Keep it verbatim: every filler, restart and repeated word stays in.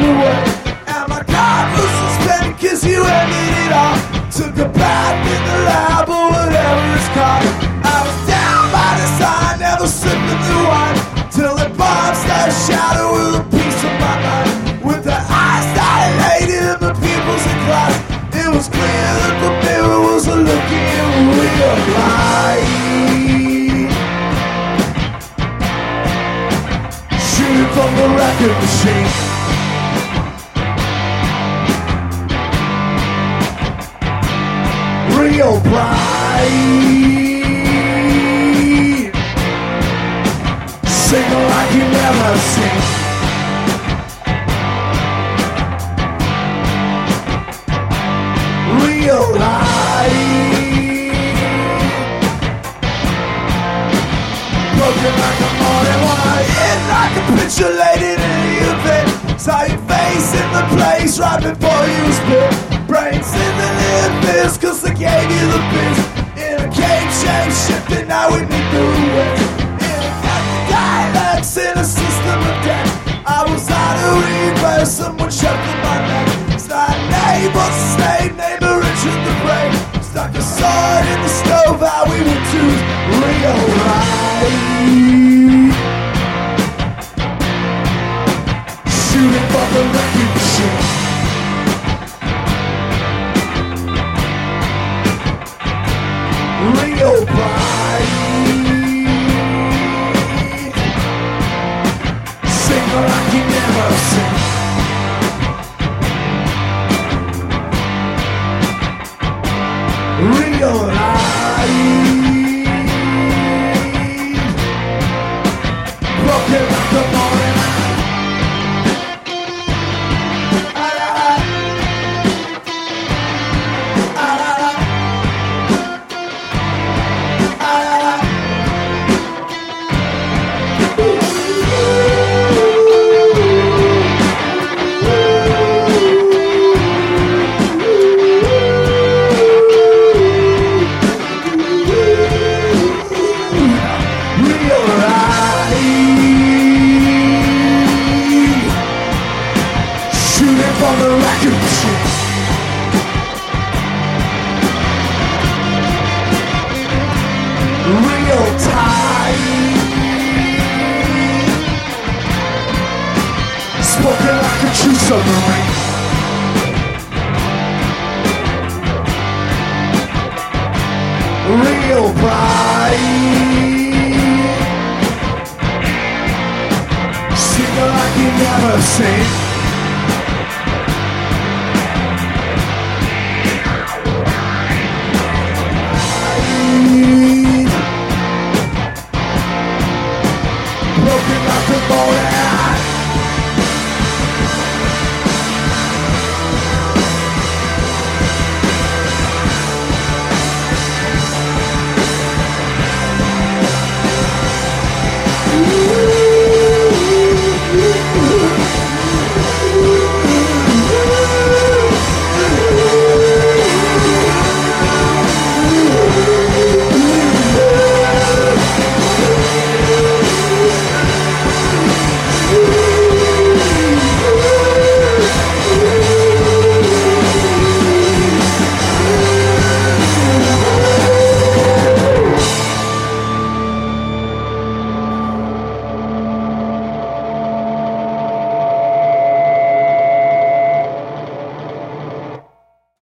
away. And my God was suspended cause you ended it all. Took a bath in the lab or whatever it's called. I was down by the side, never sipping the wine, till the bombs that shadow with a piece of my mind. With the eyes dilated and the pupils in class, it was clear that the mirror was looking real light. Shooting from the record machine. Real bright. Singing like you never seen. Real light. Broken like a morning light. In like a picture late in the event. Saw your face in the place right before you spit. Brains in the limbs cause they gave you the biz. In a cage shape shifting, now we need the wit. In a fucking dialects in a system of death. I was out of reverse, someone shoved in my neck. It's not a name, what's his name? Neighbor Richard the Brave. Stuck a sword in the stove, how we would choose real right. Shooting from the record machine. Real bright. Sing like you never sing. Real light. Broken like the morning light. From the record machine. Real tight. Spoken like a true submarine. Real bright. Singing like you never seen.